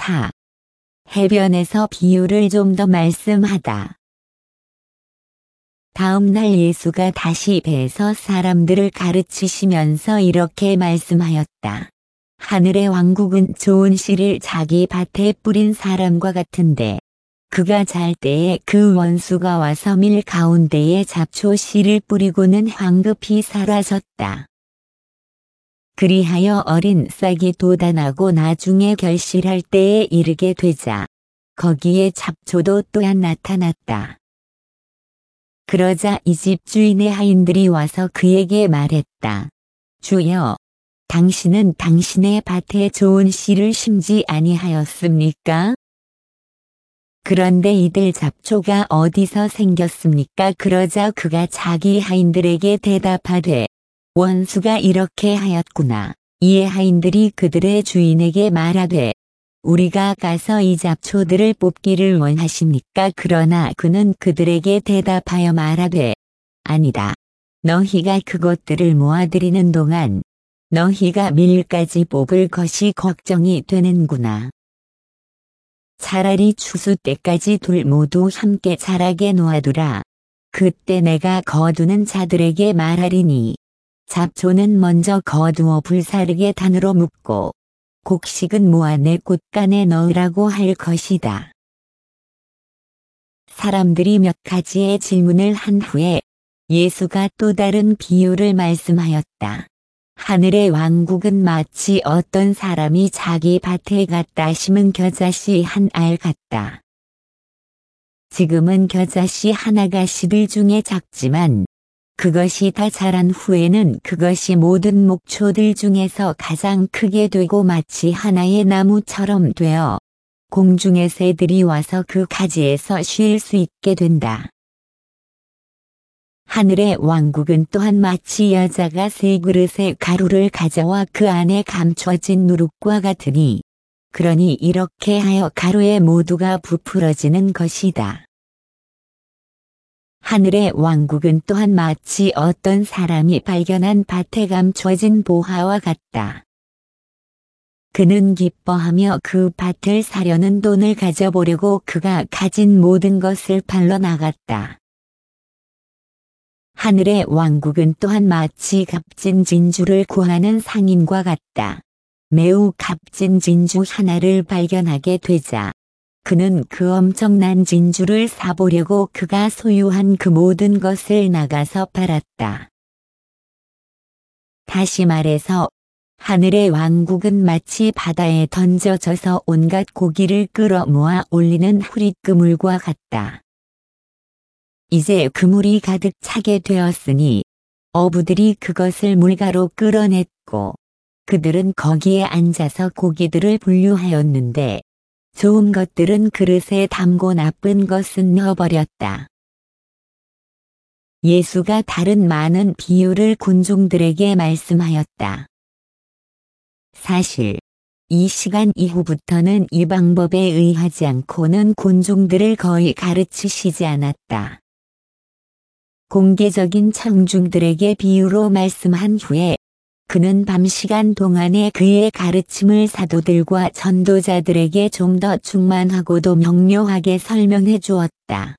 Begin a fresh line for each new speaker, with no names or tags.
4. 해변에서 비유를 좀 더 말씀하다. 다음 날 예수가 다시 배에서 사람들을 가르치시면서 이렇게 말씀하였다. 하늘의 왕국은 좋은 씨를 자기 밭에 뿌린 사람과 같은데 그가 잘 때에 그 원수가 와서 밀 가운데에 잡초 씨를 뿌리고는 황급히 사라졌다. 그리하여 어린 싹이 돋아나고 나중에 결실할 때에 이르게 되자 거기에 잡초도 또한 나타났다. 그러자 이 집 주인의 하인들이 와서 그에게 말했다. 주여, 당신은 당신의 밭에 좋은 씨를 심지 아니하였습니까? 그런데 이들 잡초가 어디서 생겼습니까? 그러자 그가 자기 하인들에게 대답하되 원수가 이렇게 하였구나. 이에 하인들이 그들의 주인에게 말하되 우리가 가서 이 잡초들을 뽑기를 원하십니까? 그러나 그는 그들에게 대답하여 말하되 아니다. 너희가 그것들을 모아들이는 동안 너희가 밀까지 뽑을 것이 걱정이 되는구나. 차라리 추수 때까지 둘 모두 함께 자라게 놓아두라. 그때 내가 거두는 자들에게 말하리니 잡초는 먼저 거두어 불사르게 단으로 묶고 곡식은 모아 내 곳간에 넣으라고 할 것이다. 사람들이 몇 가지의 질문을 한 후에 예수가 또 다른 비유를 말씀하였다. 하늘의 왕국은 마치 어떤 사람이 자기 밭에 갖다 심은 겨자씨 한 알 같다. 지금은 겨자씨 하나가 씨들 중에 작지만 그것이 다 자란 후에는 그것이 모든 목초들 중에서 가장 크게 되고 마치 하나의 나무처럼 되어 공중의 새들이 와서 그 가지에서 쉴 수 있게 된다. 하늘의 왕국은 또한 마치 여자가 새 그릇에 가루를 가져와 그 안에 감춰진 누룩과 같으니 그러니 이렇게 하여 가루의 모두가 부풀어지는 것이다. 하늘의 왕국은 또한 마치 어떤 사람이 발견한 밭에 감춰진 보화와 같다. 그는 기뻐하며 그 밭을 사려는 돈을 가져보려고 그가 가진 모든 것을 팔러 나갔다. 하늘의 왕국은 또한 마치 값진 진주를 구하는 상인과 같다. 매우 값진 진주 하나를 발견하게 되자 그는 그 엄청난 진주를 사보려고 그가 소유한 그 모든 것을 나가서 팔았다. 다시 말해서 하늘의 왕국은 마치 바다에 던져져서 온갖 고기를 끌어모아 올리는 후릿그물과 같다. 이제 그물이 가득 차게 되었으니 어부들이 그것을 물가로 끌어냈고 그들은 거기에 앉아서 고기들을 분류하였는데 좋은 것들은 그릇에 담고 나쁜 것은 넣어버렸다. 예수가 다른 많은 비유를 군중들에게 말씀하였다. 사실 이 시간 이후부터는 이 방법에 의하지 않고는 군중들을 거의 가르치시지 않았다. 공개적인 청중들에게 비유로 말씀한 후에 그는 밤 시간 동안에 그의 가르침을 사도들과 전도자들에게 좀 더 충만하고도 명료하게 설명해 주었다.